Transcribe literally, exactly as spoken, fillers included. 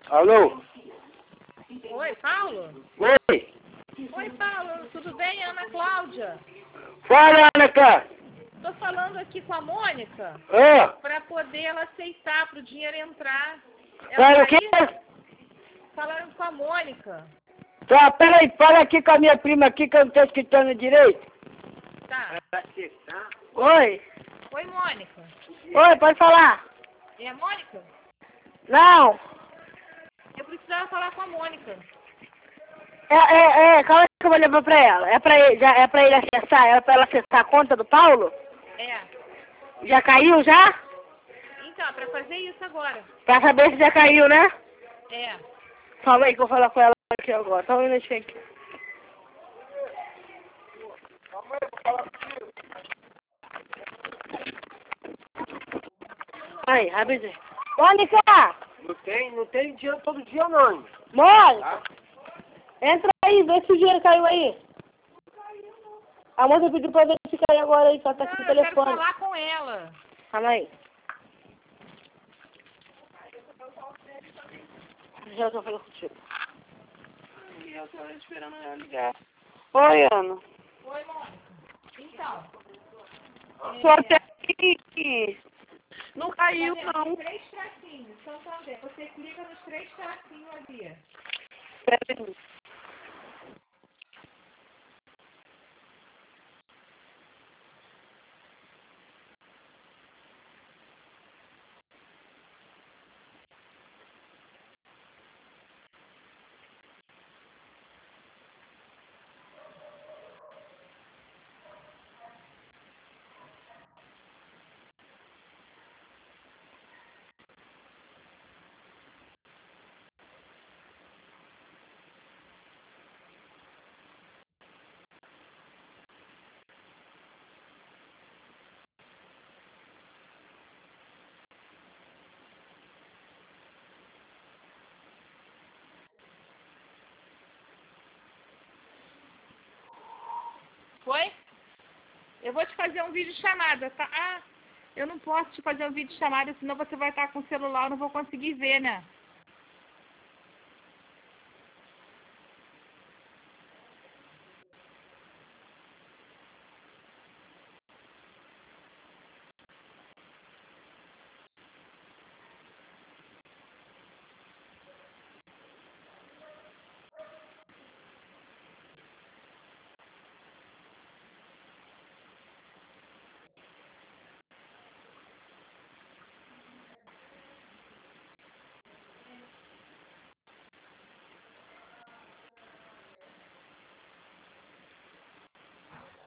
Alô? Oi, Paulo? Oi? Oi, Paulo, tudo bem? Ana Cláudia. Fala, Anaca! Tô falando aqui com a Mônica Ah, para poder ela aceitar para o dinheiro entrar. fala Ela o quê? tá aí? Falando com a Mônica. Tá, peraí, fala aqui com a minha prima aqui que eu não tô escutando direito. Tá. Oi? Oi, Mônica. Oi, pode falar? É a Mônica? Não. Eu precisava falar com a Mônica. É, é, é, calma aí que eu vou levar pra ela. É pra ele, já, é pra ele acessar, é pra ela acessar a conta do Paulo? É. Já caiu já? Então, para fazer isso agora. Pra saber se já caiu, né? É. Calma aí que eu vou falar com ela aqui agora. Só um minutinho aqui. Aí, rapidinho. Mônica! Não tem, não tem dinheiro todo dia, não. Mônica! Entra aí, vê se o dinheiro caiu aí. A moça pediu pra ver se caiu agora aí, só tá aqui no Não, eu quero telefone. falar com ela. Calma aí. Já tô falando contigo. Eu tô esperando ela ligar. Oi, Ana. Oi, Mônica. Então. Tô até aqui. Não caiu, não. Três tracinhos, Santander. Você clica nos três tracinhos ali. Peraí. Foi? Eu vou te fazer um vídeo chamada, tá? Ah, eu não posso te fazer um vídeo chamada, senão você vai estar com o celular, eu não vou conseguir ver, né?